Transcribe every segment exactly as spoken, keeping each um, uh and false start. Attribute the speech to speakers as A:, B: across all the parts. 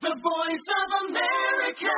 A: The Voice of America.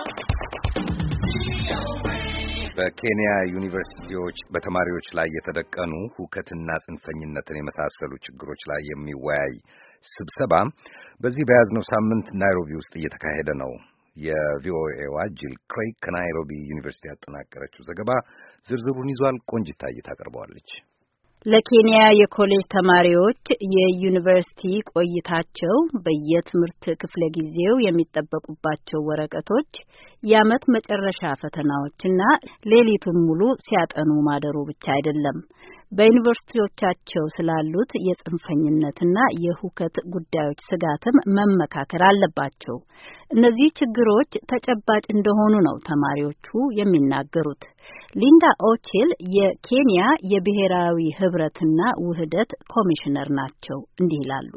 A: በኬንያ ዩኒቨርሲቲዎች በተማሪዎች ላይ የተደቀኑ ሁከትና ጽንፈኝነትን የመሳሰሉ ችግሮች ላይ የሚወያይ ስብሰባ በዚህ በያዝነው ሳምንት ናይሮቢ ውስጥ እየተካሄደ ነው። የቪኦኤዋ ጂል ክሬግ ከናይሮቢ ዩኒቨርሲቲ ያጠናቀረችው ዘገባ ዝርዝሩን ይዟል። ቆንጅታ እየታቀርበዋለች።
B: ለኬንያ የኮሌጅ ተማሪዎች የዩኒቨርሲቲ ቆይታቸው በየትምህርት ክፍለ ጊዜው የሚጠበቁባቸው ወረቀቶች፣ የዓመት መጨረሻ ፈተናዎችና ሌሊቱን ሙሉ ሲያጠኑ ማደሩ ብቻ አይደለም። በዩኒቨርሲቲዎቻቸው ስላሉት የጽንፈኝነትና የሁከት ጉዳዮች ስጋትም መመካከር አለባቸው። እነዚህ ችግሮች ተጨባጭ እንደሆኑ ነው ተማሪዎቹ የሚናገሩት። ሊንዳ ኦቼል የኬንያ የብሔራዊ ህብረትና ውህደት ኮሚሽነር ናቸው። እንዲህ ይላሉ።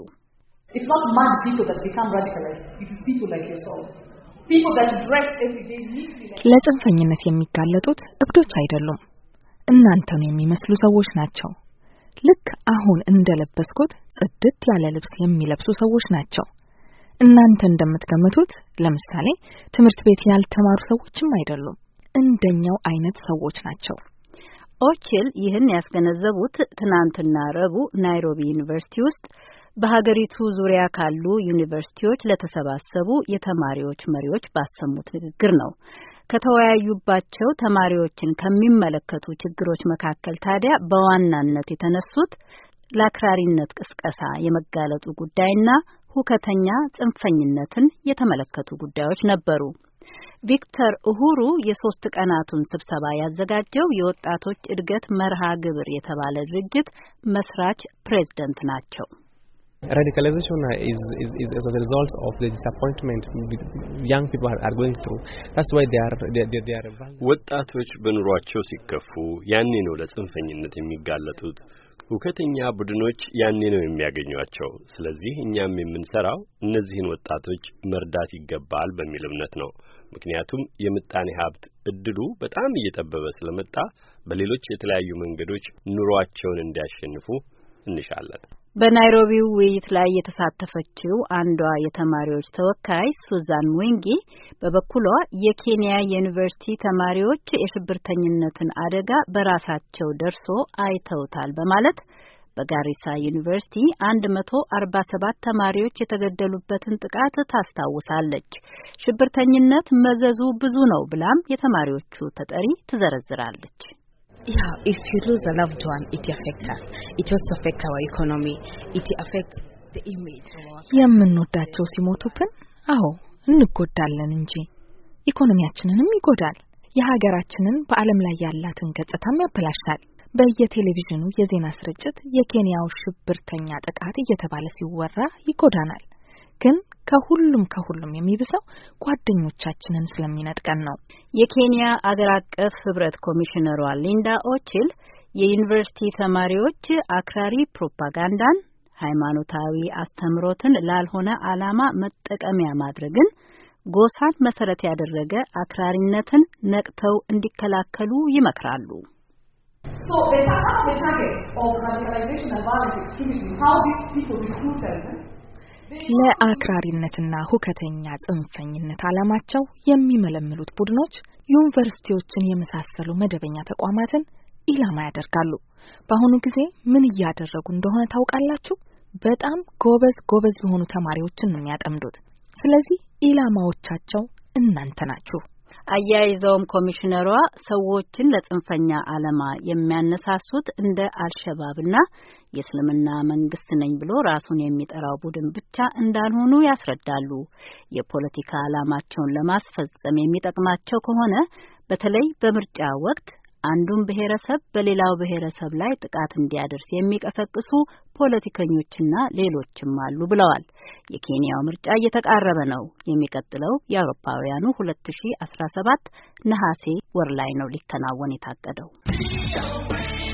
C: ለጽንፈኝነት የሚጋለጡት እብዶች አይደሉም፣ እናንተን የሚመስሉ ሰዎች ናቸው። ልክ አሁን እንደለበስኩት ጽድት ያለ ልብስ የሚለብሱ ሰዎች ናቸው። እናንተ እንደምትገምቱት ለምሳሌ ትምህርት ቤት ያልተማሩ ሰዎችም አይደሉም፣ እንደኛው አይነት ሰዎች ናቸው።
B: ኦቼል ይህን ያስገነዘቡት ትናንትና ረቡዕ ናይሮቢ ዩኒቨርሲቲ ውስጥ በሀገሪቱ ዙሪያ ካሉ ዩኒቨርሲቲዎች ለተሰባሰቡ የተማሪዎች መሪዎች ባሰሙት ንግግር ነው። ከተወያዩባቸው ተማሪዎችን ከሚመለከቱ ችግሮች መካከል ታዲያ በዋናነት የተነሱት ለአክራሪነት ቅስቀሳ የመጋለጡ ጉዳይና ሁከተኛ ጽንፈኝነትን የተመለከቱ ጉዳዮች ነበሩ። ቪክተር ኡሁሩ የሶስት ቀናቱን ስብሰባ ያዘጋጀው የወጣቶች እድገት መርሃ ግብር የተባለ ድርጅት መስራች ፕሬዝዳንት ናቸው።
D: Radicalization is, is, is as a result of the disappointment young people are, are going through. That's why they are they, they, they are
E: ወጣቶች በኑሯቸው ሲከፉ ያኔ ነው ለጽንፈኝነት የሚጋለጡት። ሁከተኛ ቡድኖች ያኔ ነው የሚያገኟቸው። ስለዚህ እኛም የምንሰራው እነዚህን ወጣቶች መርዳት ይገባል በሚል እምነት ነው። ምክንያቱም የምጣኔ ሀብት እድሉ በጣም እየጠበበ ስለመጣ በሌሎች የተለያዩ መንገዶች ኑሯቸውን እንዲያሸንፉ እንሻለን።
B: በናይሮቢው ውይይት ላይ የተሳተፈችው አንዷ የተማሪዎች ተወካይ ሱዛን ሙንጊ በበኩሏ የኬንያ ዩኒቨርሲቲ ተማሪዎች የሽብርተኝነትን አደጋ በራሳቸው ደርሶ አይተውታል በማለት በጋሪሳ ዩኒቨርሲቲ አንድ መቶ አርባ ሰባት ተማሪዎች የተገደሉበትን ጥቃት ታስታውሳለች። ሽብርተኝነት መዘዙ ብዙ ነው ብላም የተማሪዎቹ ተጠሪ ትዘረዝራለች።
F: Yeah, if you lose a loved one, it affects us. It also affects our economy. It affects the image of our country.
C: የምንወዳቸው ሲሞቱብን አዎ እንጎዳለን እንጂ ኢኮኖሚያችንንም ይጎዳል። የሀገራችንን በዓለም ላይ ያላትን ገጽታም ያበላሻል። በየቴሌቪዥኑ የዜና ስርጭት የኬንያው ሽብርተኛ ጥቃት እየተባለ ሲወራ ይጎዳናል። ግን ከሁሉም ከሁሉም የሚብሰው ጓደኞቻችንን ስለሚነጥቀን ነው።
B: የኬንያ አገር አቀፍ ህብረት ኮሚሽነሯ ሊንዳ ኦቼል የዩኒቨርሲቲ ተማሪዎች አክራሪ ፕሮፓጋንዳን፣ ሃይማኖታዊ አስተምሮትን ላልሆነ ዓላማ መጠቀሚያ ማድረግን፣ ጎሳን መሰረት ያደረገ አክራሪነትን ነቅተው እንዲከላከሉ ይመክራሉ።
G: So the target of radicalization and violent extremism, how these people recruited
C: ለአክራሪነትና ሁከተኛ ጽንፈኝነት ዓላማቸው የሚመለምሉት ቡድኖች ዩኒቨርሲቲዎችን የመሳሰሉ መደበኛ ተቋማትን ኢላማ ያደርጋሉ። በአሁኑ ጊዜ ምን እያደረጉ እንደሆነ ታውቃላችሁ? በጣም ጎበዝ ጎበዝ የሆኑ ተማሪዎችን ነው የሚያጠምዱት። ስለዚህ ኢላማዎቻቸው እናንተ ናችሁ።
B: አያይዘውም ኮሚሽነሯ ሰዎችን ለጽንፈኛ ዓላማ የሚያነሳሱት እንደ አልሸባብና የእስልምና መንግስት ነኝ ብሎ ራሱን የሚጠራው ቡድን ብቻ እንዳልሆኑ ያስረዳሉ። የፖለቲካ ዓላማቸውን ለማስፈጸም የሚጠቅማቸው ከሆነ በተለይ በምርጫ ወቅት አንዱን ብሔረሰብ በሌላው ብሔረሰብ ላይ ጥቃት እንዲያደርስ የሚቀሰቅሱ ፖለቲከኞችና ሌሎችም አሉ ብለዋል። የኬንያው ምርጫ እየተቃረበ ነው። የሚቀጥለው የአውሮፓውያኑ ሁለት ሺህ አስራ ሰባት ነሐሴ ወር ላይ ነው ሊከናወን የታቀደው።